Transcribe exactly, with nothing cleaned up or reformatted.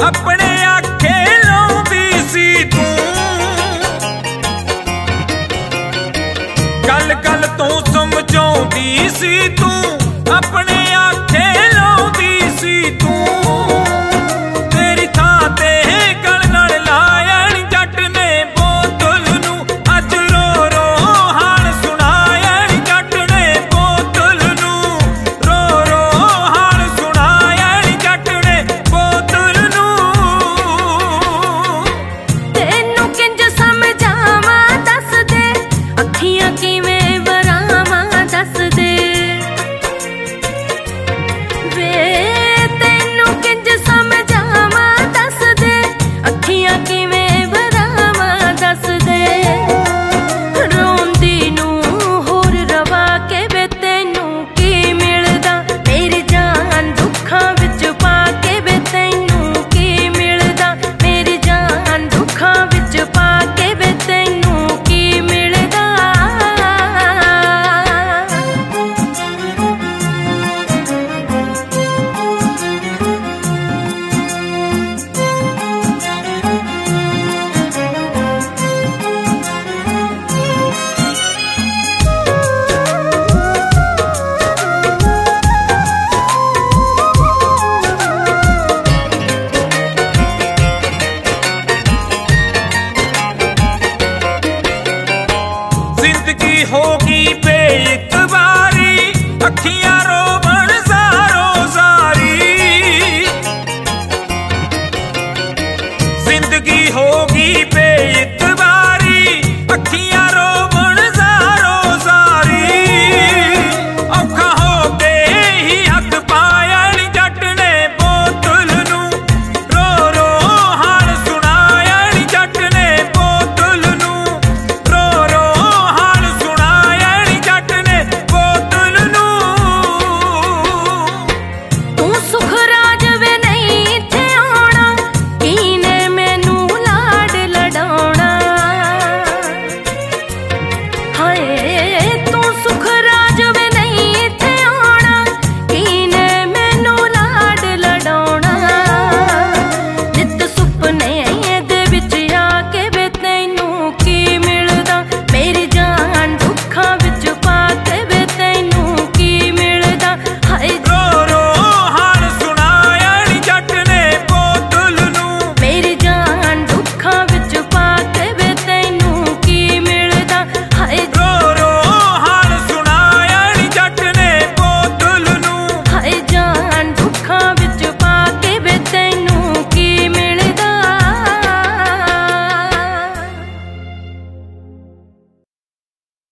अपने आखे लाउंदी सी तू, गल गल तू समझाउंदी सी तू, अपने आखे लाउंदी सी तू। तेरी थां ते गल नाल लायण जट ने बोतल नू अज रो रो हाल सुनायण जट ने बोतल नू, रो रो हाल सुनायण जट ने बोतल नू। तेनू किंज समझावां दस दे, अखियां किवें बरावां दस दे वे, तेनू किंज समझावां दस दे, अखियां किवें बरावां दस दे। रोंदी नू होर रवा के वे तैनू की मिलदा, मेरी जान दुखां विच पा के वे तैनू की मिलदा, मेरी जान दुखां विच पा के वे तैनू की मिलदा। जिंदगी होगी बेइतबारी, अखियां रोवण ज़ारो ज़ारी। जिंदगी होगी